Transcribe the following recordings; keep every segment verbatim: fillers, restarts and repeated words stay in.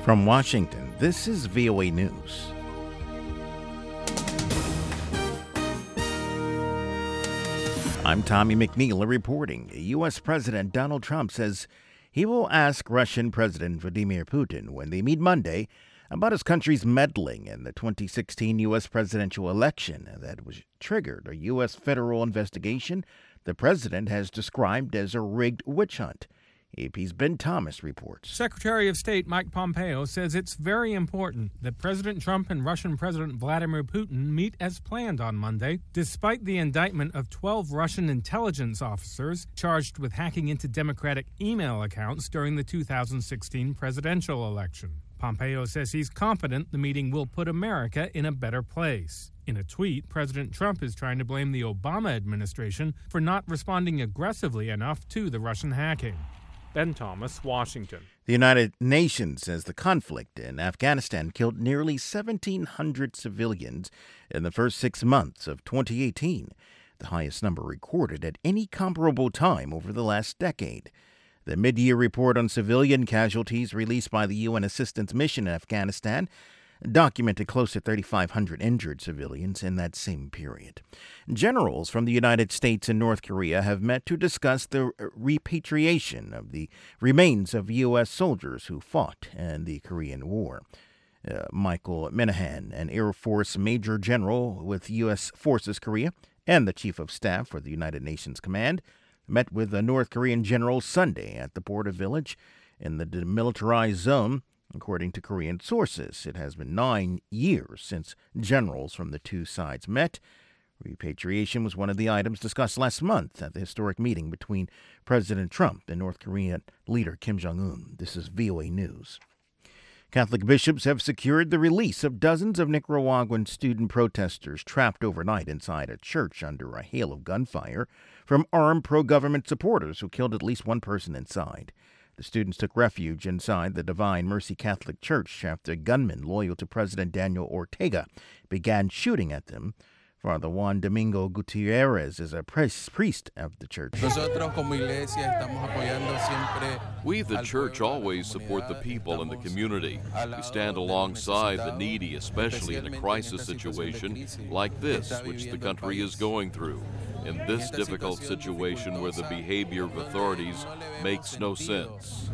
From Washington, this is V O A News. I'm Tommy McNeil reporting. U S. President Donald Trump says he will ask Russian President Vladimir Putin when they meet Monday about his country's meddling in the twenty sixteen U S presidential election that was triggered a U S federal investigation the president has described as a rigged witch hunt. A P's Ben Thomas reports. Secretary of State Mike Pompeo says it's very important that President Trump and Russian President Vladimir Putin meet as planned on Monday, despite the indictment of twelve Russian intelligence officers charged with hacking into Democratic email accounts during the two thousand sixteen presidential election. Pompeo says he's confident the meeting will put America in a better place. In a tweet, President Trump is trying to blame the Obama administration for not responding aggressively enough to the Russian hacking. Ben Thomas, Washington. The United Nations says the conflict in Afghanistan killed nearly seventeen hundred civilians in the first six months of twenty eighteen, the highest number recorded at any comparable time over the last decade. The mid-year report on civilian casualties released by the U N Assistance Mission in Afghanistan documented close to thirty-five hundred injured civilians in that same period. Generals from the United States and North Korea have met to discuss the repatriation of the remains of U S soldiers who fought in the Korean War. Uh, Michael Minahan, an Air Force Major General with U S Forces Korea and the Chief of Staff for the United Nations Command, met with the North Korean general Sunday at the border village in the demilitarized zone. According to Korean sources, it has been nine years since generals from the two sides met. Repatriation was one of the items discussed last month at the historic meeting between President Trump and North Korean leader Kim Jong-un. This is V O A News. Catholic bishops have secured the release of dozens of Nicaraguan student protesters trapped overnight inside a church under a hail of gunfire from armed pro-government supporters who killed at least one person inside. The students took refuge inside the Divine Mercy Catholic Church after gunmen loyal to President Daniel Ortega began shooting at them. Father Juan Domingo Gutierrez is a priest of the church. We, the church, always support the people and the community. We stand alongside the needy, especially in a crisis situation like this, which the country is going through. In this difficult situation where the behavior of authorities makes no sense.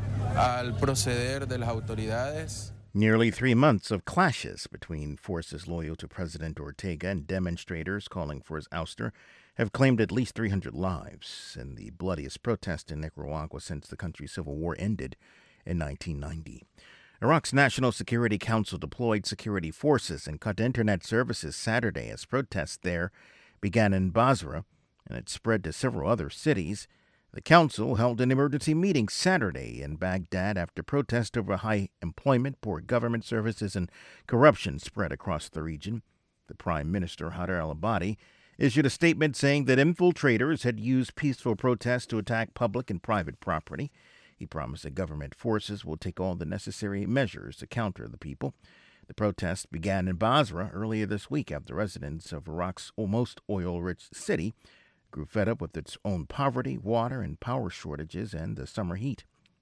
Nearly three months of clashes between forces loyal to President Ortega and demonstrators calling for his ouster have claimed at least three hundred lives in the bloodiest protest in Nicaragua since the country's civil war ended in nineteen ninety. Iraq's National Security Council deployed security forces and cut internet services Saturday as protests there began in Basra and it spread to several other cities. The council held an emergency meeting Saturday in Baghdad after protests over high employment, poor government services, and corruption spread across the region. The Prime Minister, Haider al-Abadi, issued a statement saying that infiltrators had used peaceful protests to attack public and private property. He promised that government forces will take all the necessary measures to counter the people. The protests began in Basra earlier this week after residents of Iraq's most oil-rich city grew fed up with its own poverty, water, and power shortages and the summer heat.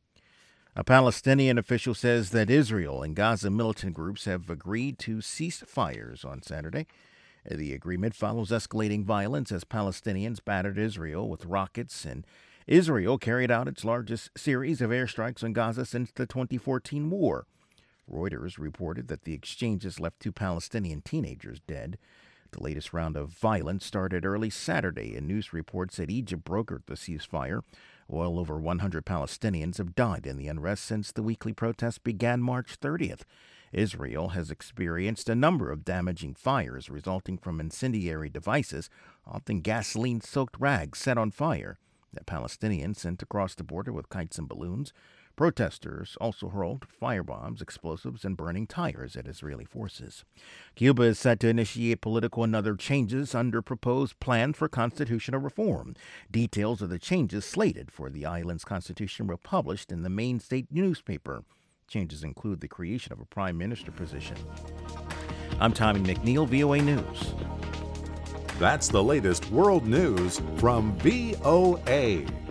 A Palestinian official says that Israel and Gaza militant groups have agreed to cease fires on Saturday. The agreement follows escalating violence as Palestinians battered Israel with rockets, and Israel carried out its largest series of airstrikes on Gaza since the twenty fourteen war. Reuters reported that the exchanges left two Palestinian teenagers dead. The latest round of violence started early Saturday, and news reports said Egypt brokered the ceasefire. Well over one hundred Palestinians have died in the unrest since the weekly protests began March thirtieth. Israel has experienced a number of damaging fires resulting from incendiary devices, often gasoline-soaked rags set on fire, that Palestinians sent across the border with kites and balloons. Protesters also hurled firebombs, explosives, and burning tires at Israeli forces. Cuba is set to initiate political and other changes under proposed plan for constitutional reform. Details of the changes slated for the island's constitution were published in the main state newspaper. Changes include the creation of a prime minister position. I'm Tommy McNeil, V O A News. That's the latest world news from V O A.